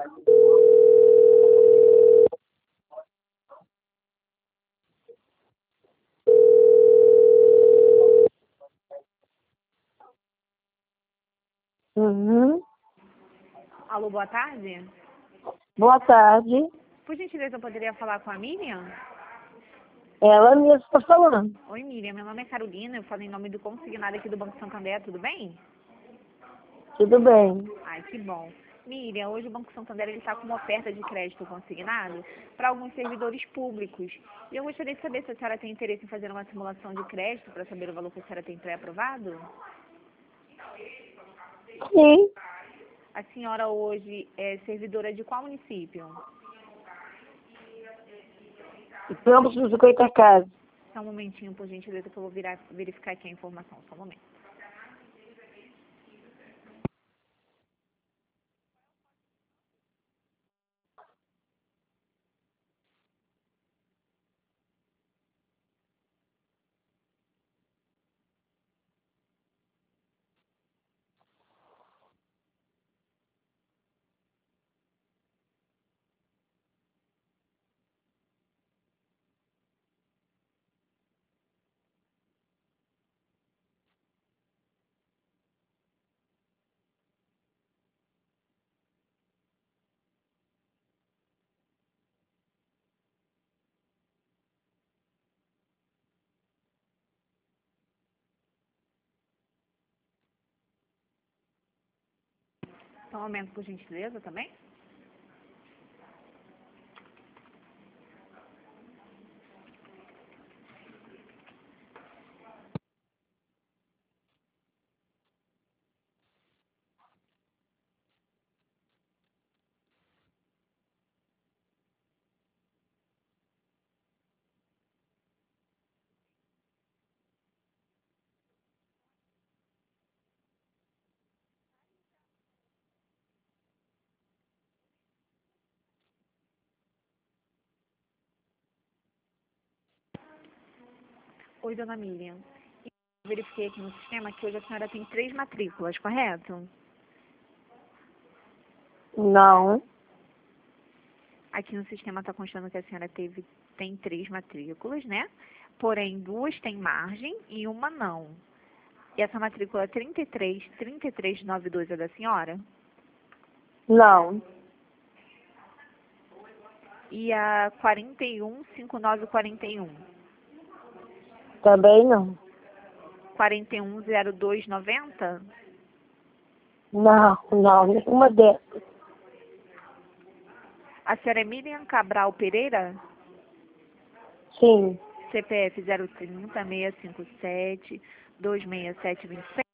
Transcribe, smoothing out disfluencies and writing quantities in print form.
Uhum. Alô, boa tarde. Boa tarde. Por gentileza, eu poderia falar com a Miriam? Ela mesma está falando. Oi, Miriam. Meu nome é Carolina. Eu falo em nome do consignado aqui do Banco Santander. Tudo bem? Tudo bem. Ai, que bom. Miriam, hoje o Banco Santander está com uma oferta de crédito consignado para alguns servidores públicos. E eu gostaria de saber se a senhora tem interesse em fazer uma simulação de crédito para saber o valor que a senhora tem pré-aprovado. Sim. A senhora hoje é servidora de qual município? Estamos nos 50 casas. Só um momentinho, por gentileza, que eu vou verificar aqui a informação. Só um momento. Só um momento, por gentileza, também. Oi, dona Miriam. Eu verifiquei aqui no sistema que hoje a senhora tem 3 matrículas, correto? Não. Aqui no sistema está constando que a senhora tem 3 matrículas, né? Porém, 2 têm margem e uma não. E essa matrícula 33292 é da senhora? Não. E a 415941? Também não. 410290? Não. Nenhuma dessas. A senhora é Miriam Cabral Pereira? Sim. CPF 030 657 26726?